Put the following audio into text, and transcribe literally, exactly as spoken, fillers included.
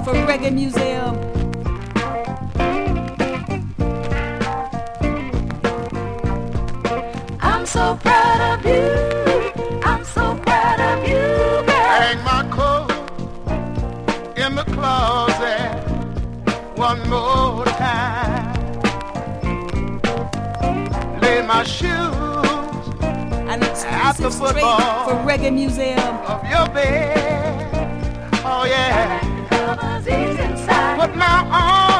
for Reggae Museum. I'm so proud of you. I'm so proud of you, girl. Hang my coat in the closet one more time. Lay my shoes An at the exclusive straight football for Reggae Museum. of your bed. Oh yeah. Covers ease inside. Put my arms